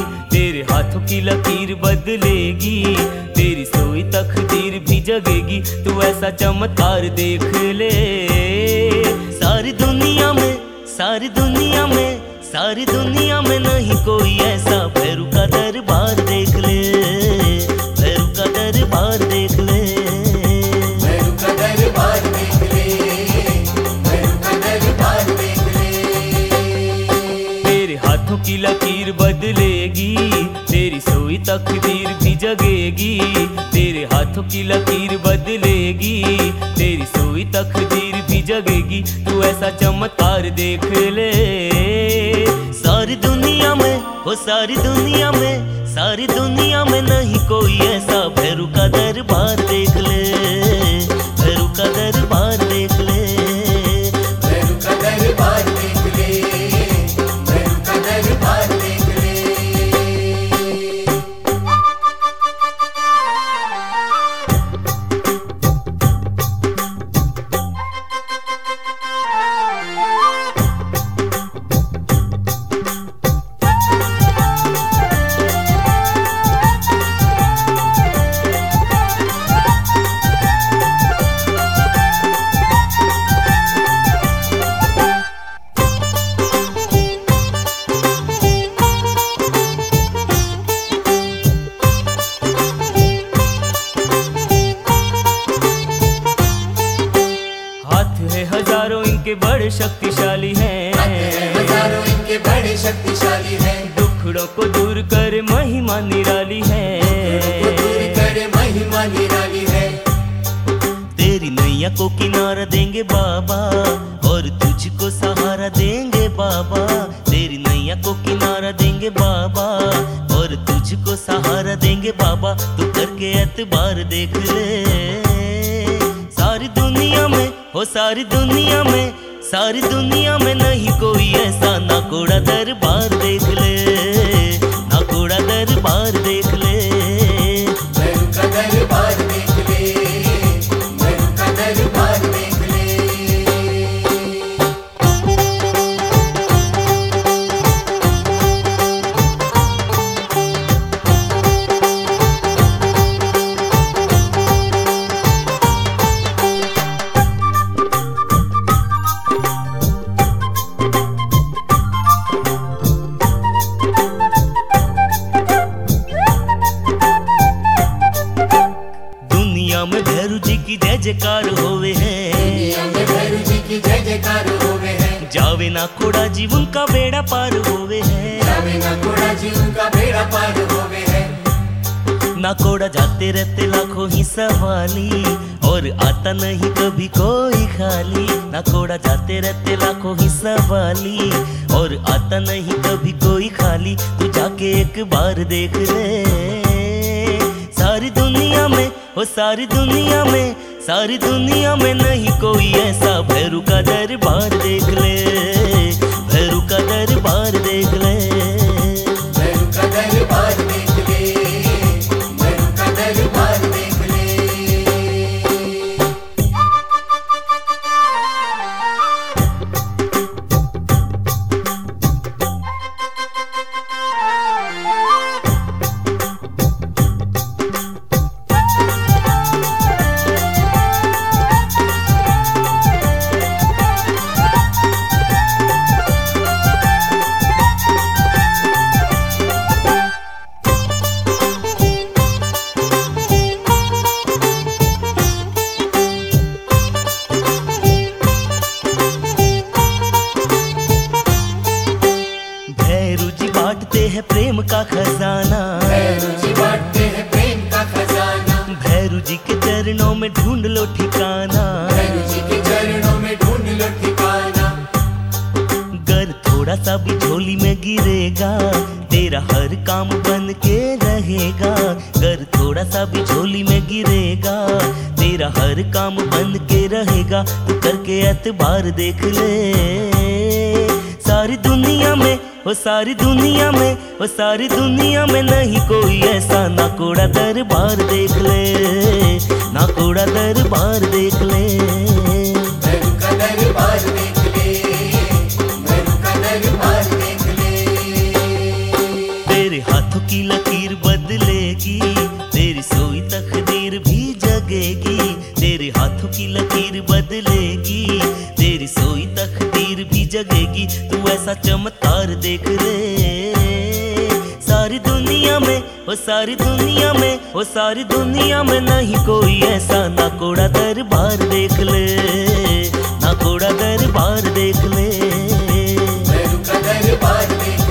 तेरे हाथों की लकीर बदलेगी, तेरी सोई तकदीर भी जगेगी। तू ऐसा चमत्कार देख ले। सारी दुनिया में, सारी दुनिया में, सारी दुनिया में नहीं कोई ऐसा। भैरू का दरबार देख ले, भैरू का दरबार देख ले, भैरू का दरबार देख ले, भैरू का दरबार देख ले। तेरे हाथों की लकीर बदलेगी, तेरी सोई तकदीर भी जगेगी। तेरे हाथों की लकीर बदलेगी, तेरी सोई तकदीर भी जगेगी। तू ऐसा चमत्कार देख ले। सारी दुनिया में, हो सारी दुनिया में, सारी दुनिया में नहीं कोई ऐसा। भैरू का दरबार देख ले, भैरू का दरबार देख ले, भैरू का दरबार देख ले, भैरू का दरबार देख ले। हजारों इनके बड़े शक्तिशाली हैं, हजारों इनके बड़े शक्तिशाली हैं। दुखड़ों को दूर करे महिमा निराली है, दूर करे महिमा निराली है। तेरी नैया को किनारा देंगे बाबा, और तुझको सहारा देंगे बाबा। तेरी नैया को किनारा देंगे बाबा, और तुझको सहारा देंगे बाबा। तू करके एतबार देख ले। सारी दुनिया में, हो सारी दुनिया में, सारी दुनिया में नहीं कोई ऐसा। ना कोड़ा दरबार देख ले, ना कोड़ा दरबार देख ले, भैरू का दरबार देख ले, भैरू का दरबार देख ले। दुनिया में भैरू जी की जय जयकार होवे है, दुनिया में भैरू जी की जय जयकार होवे है। जावे ना कोड़ा जीवन का बेड़ा पार होवे है, जावे ना कोड़ा जीवन का बेड़ा पार होवे है। ना कोड़ा जाते रहते लाखों ही सवाली, और आता नहीं कभी कोई खाली। ना कोड़ा जाते रहते लाखों ही सवाली, और आता नहीं कभी कोई खाली। तू जाके एक बार देख ले। सारी दुनिया में, हो सारी दुनिया में, सारी दुनिया में नहीं कोई ऐसा। भैरू का दरबार देख ले, भैरू का दरबार देख ले, भैरू का दरबार देख ले, भैरू का दरबार देख ले। बांटते हैं प्रेम का खजाना, भैरू जी बांटते हैं प्रेम का खजाना। भैरू जी के चरणों में ढूंढ लो ठिकाना, भैरू जी के चरणों में ढूंढ लो ठिकाना। गर थोड़ा सा भी झोली में गिरेगा, तेरा हर काम बन के रहेगा। गर थोड़ा सा भी झोली में गिरेगा, तेरा हर काम बन के रहेगा। तू करके एतबार देख ले। सारी दुनिया में, ओ सारी दुनिया में, ओ सारी दुनिया में नहीं कोई ऐसा। ना कोड़ा दरबार देख ले, ना कोड़ा दरबार देख ले, भैरू का दरबार देख ले, भैरू का दरबार देख ले। तेरे हाथों की लकीर बदलेगी, तेरी सोई तकदीर भी जगेगी। तेरे हाथों की लकीर बदलेगी, तेरी सोई तकदीर भी जगेगी। तू ऐसा चमत्कार देख ले सारी दुनिया में, ओ सारी दुनिया में, ओ सारी दुनिया में नहीं कोई ऐसा। ना कोड़ा दरबार देख ले, ना कोड़ा दरबार देख ले। भैरू का दरबार देख